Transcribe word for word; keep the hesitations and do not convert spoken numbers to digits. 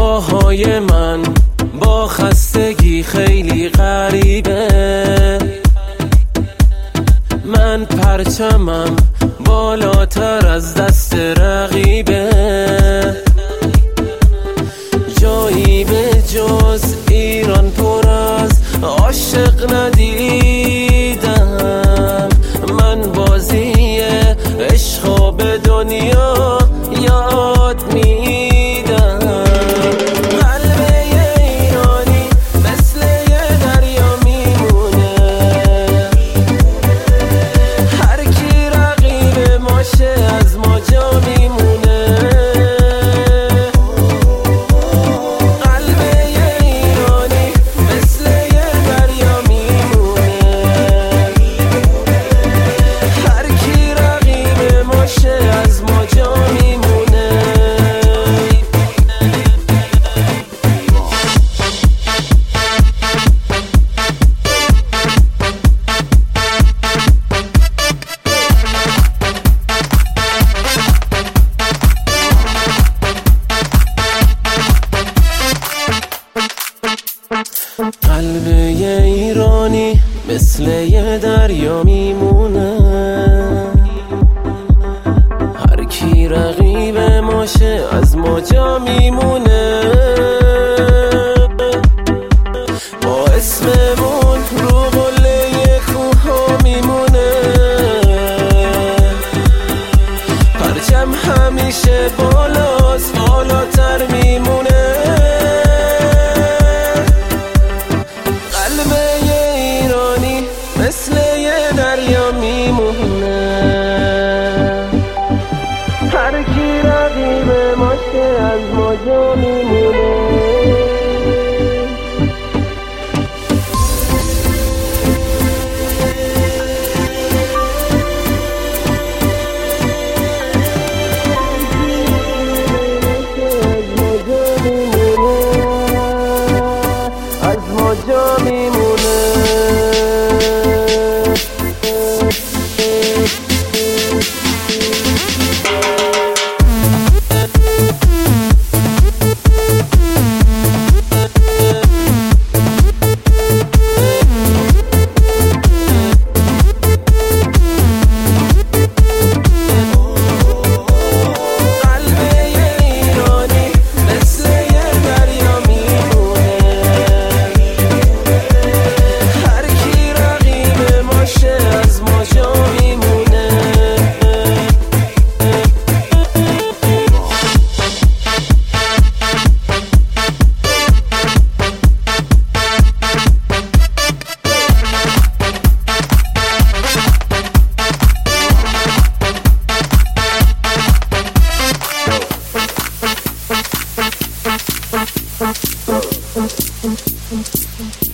هوای من با خستگی خیلی غریبه. من پرچمم بالاتر از دست رقیبه. جایی به جز ایران پر از عاشق ندیدم. من بازی عشق به دنیا یاد میدم. قلب ایرانی مثل یه دریا میمونه. هر کی رقیب ماشه از ما جا میمونه. قلب ایرانی مثل یه دریا میمونه. هر کی رقیب ماشه از ما جا میمونه. قلب ایرانی مثل یه دریا میمونه. هر کی رقیب ماشه از ما جا میمونه. با اسممون رو قله کوها میمونه. پرچم همیشه بالاست، بالاتر میمونه. قلب ایرانی مثل یه دریا میمونه. هر کی رقیب ماشه از ما جا میمونه. از ما جا میمونه. Thank you.